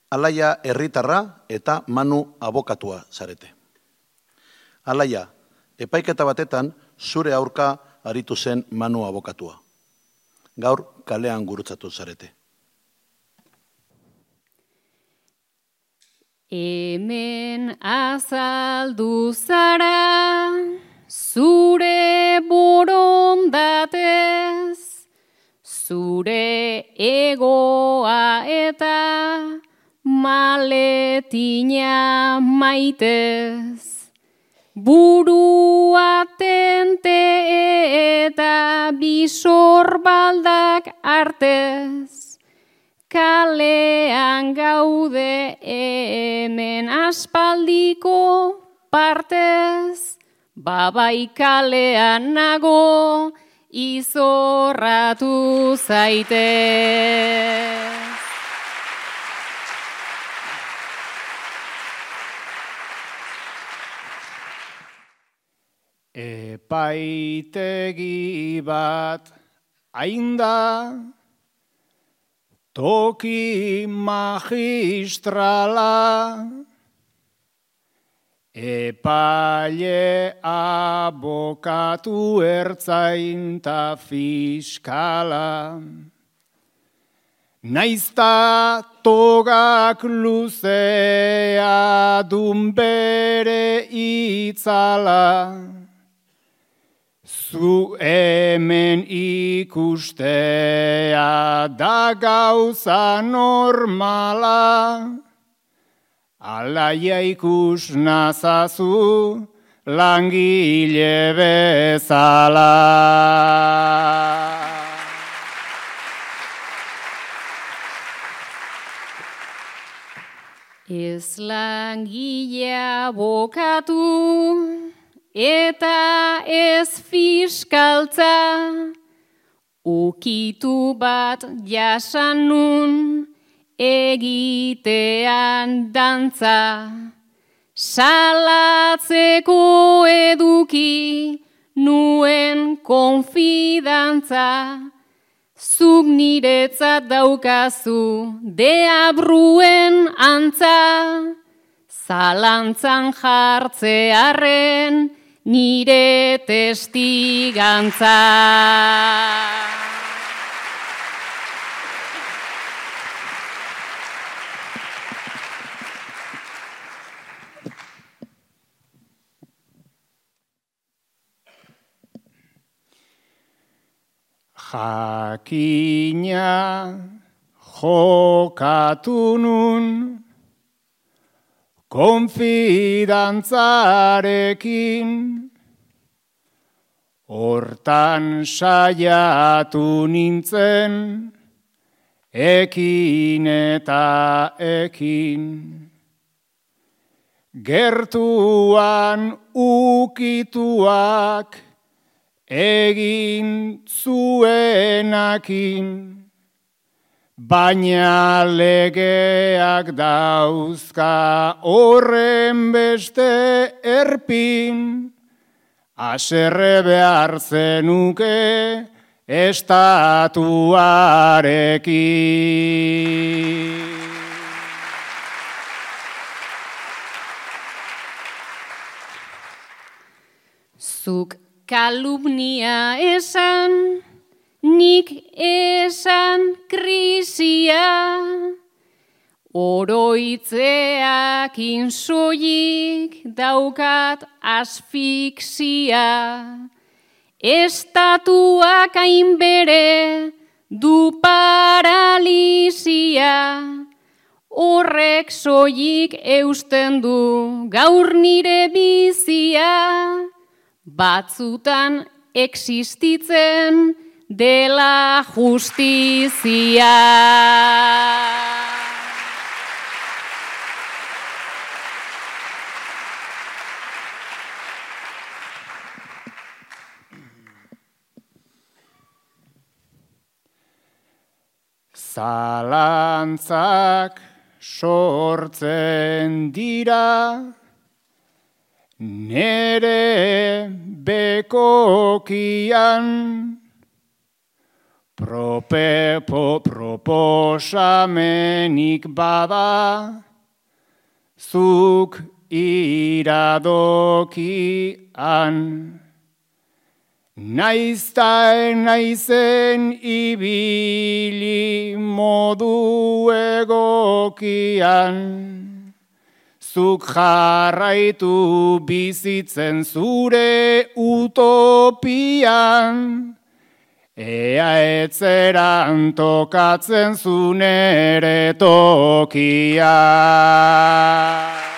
Alaia herritarra eta Manu abokatua zarete. Alaia, epaiketa batetan zure aurka aritu zen Manu abokatua. Gaur kalean gurutzatu zarete. Hemen azaldu zara, zure borondatez, zure egoa eta maletina maitez. Burua tente eta bisorbaldak artez, kalean gaude hemen aspaldiko partez, babai kalean nago izorratu zaitez. Epaitegi bat ainda, toki magistrala, epaile abokatu ertzain ta fiskala. Naizta togak luzea dun bere itzala, zu hemen ikustea da gauza normala, alaia ikus nazazu langile bezala. Ez langilea abokatu eta ez fiskaltza, ukitu bat jasan nun egitean dantza. Salatzeko eduki nuen konfidantza, zuk niretzat daukazu deabruen antza, zalantzan jartzearren nire testigantza. Jakina jokatu nun konfidantzarekin, hortan saiatu nintzen ekin eta ekin. Gertuan ukituak egin zuenakin, baina legeak dauzka horren beste erpin, haserre behar zenuke estatuarekin. Zuk kalumnia esan, nik esan krisia, oroitzeakin soilik daukat asfiksia. Estatuak hainbere du paralisia, horrek soilik eusten du gaur nire bizia. Batzutan existitzen dela justizia. Zalantzak sortzen dira, nere bekokian, Proposamenik bada, zuk iradokian. Naizta naizen ibili modu egokian, zuk jarraitu bizitzen zure utopian, ea etzeran tokatzen zu nere tokia.